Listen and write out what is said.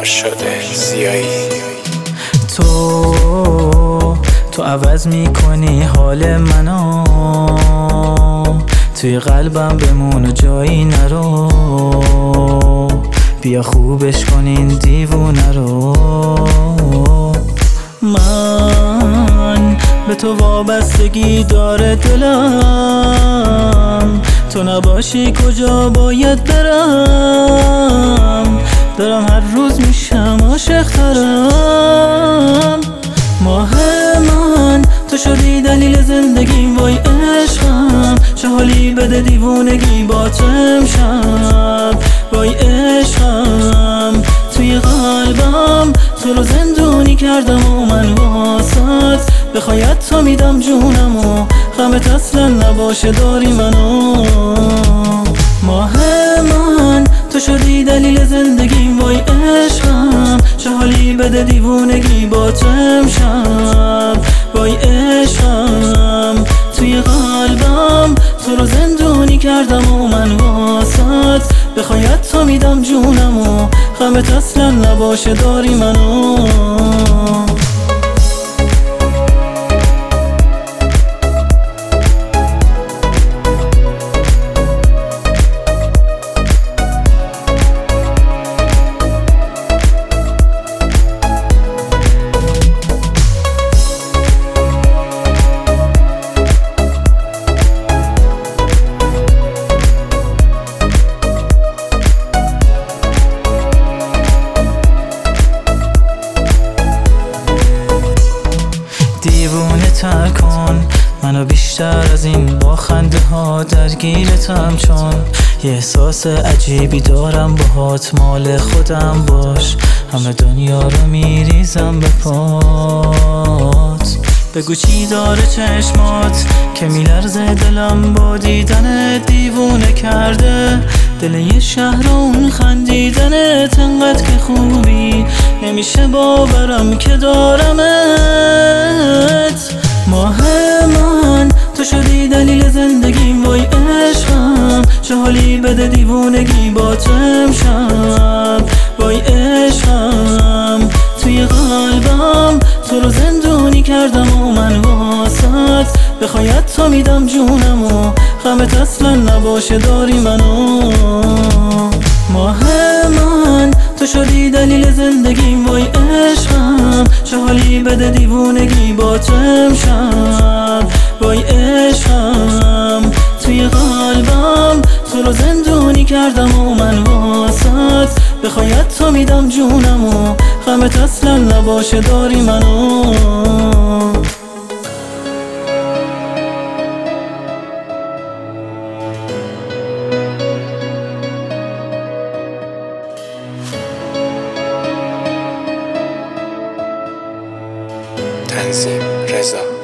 فرشاد زیایی. تو عوض میکنی حال منو، توی قلبم بمون و جایی نرو، بیا خوبش کن این دیوونه رو. من به تو وابستگی داره دلم، تو نباشی کجا باید برم، دارم هر روز میشم عاشق‌ترم. ماه من تو شدی دلیل زندگیم، وای عشقم چه حالی بده دیوونگی با تو امشب. وای عشقم توی قلبم تو رو زندونی کردم و من واسط بخواید تا میدم جونم و غمت اصلا نباشه داری منو. ماه من تو شدی دلیل زندگیم، وای عشقم چه حالی بده دیوونگی با تو امشب. وای عشقم توی قلبم تو رو زندونی کردم و من واسط بخواید تا میدم جونم و غمت اصلا نباشه داری منو. دیوونه تر کن منو بیشتر از این، با خنده ها درگیرتم چون یه احساس عجیبی دارم باهات، مال خودم باش همه دنیا رو میریزم به پات. بگو چی داره چشمات که میلرزه دلم با دیدن دیوونه کرده، دل یه شهر و اون خندیدنت انقدر که خوبی نمیشه باورم که دارمت. ماه من تو شدی دلیل زندگیم، وای عشقم چه حالی بده دیوونگی با تو امشب. وای عشقم توی قلبم تو رو زندونی کردم و من واسط بخواید تا میدم جونم و غمت اصلا نباشه داری منو. ماه من تو شدی دلیل زندگیم، وای عشقم چه حالی بده دیوونگی با تو امشب. وای عشقم توی قلبم تو رو زندونی کردم و من واسط بخواید تا میدم جونم و غمت اصلا نباشه داری منو. تنظیم رضا.